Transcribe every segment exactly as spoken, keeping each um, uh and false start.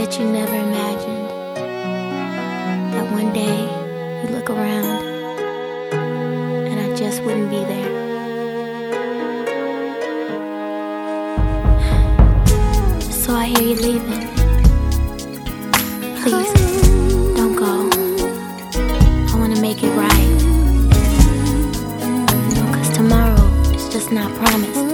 Bet you never imagined that one day you look around and I just wouldn't be there. So I hear you leaving. Please, don't go. I wanna make it right. No, cause tomorrow is just not promised.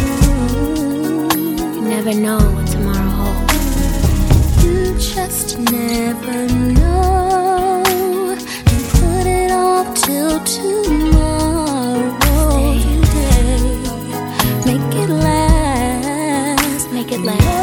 You never know what tomorrow holds. You just never know. You put it off till tomorrow. Today, make it last. Make it last.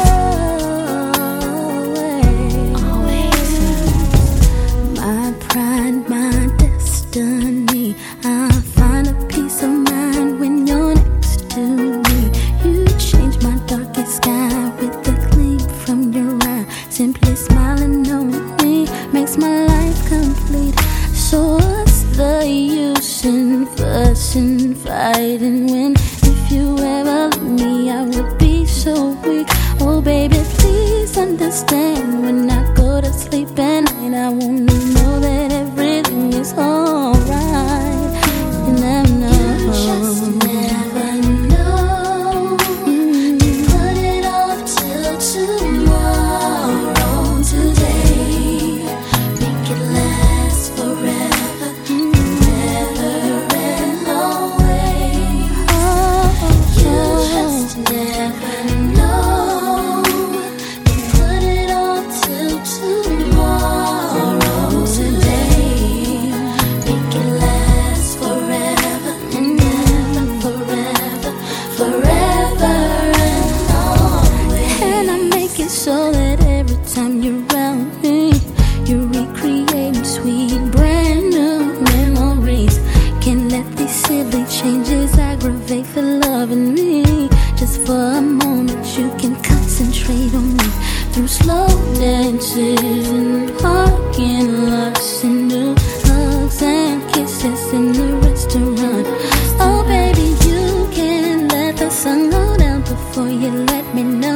My pride, my destiny. I find a peace of mind when you're next to me. You change my darkest sky with the gleam from your eye. Simply smiling on me makes my life complete. So what's the use in fussing, fighting when if you ever leave me I would be so weak. Oh baby, please understand, when I go to sleep at night I want to know that everything is alright. You never know. You just never know. Mm. You put it off till tomorrow. Today, make it last forever. Mm. Never and always. Oh, you just never know. You put it off till tomorrow. Today, make it last forever and ever, forever, forever and always. And I make it so that every time you're around me, you're recreating sweet, brand new memories. Can't let these silly changes aggravate for loving me. Just for a moment you can concentrate on me through slow dances and parking lots and new hugs and kisses in the restaurant. Oh baby, you can't let the sun go down before you let me know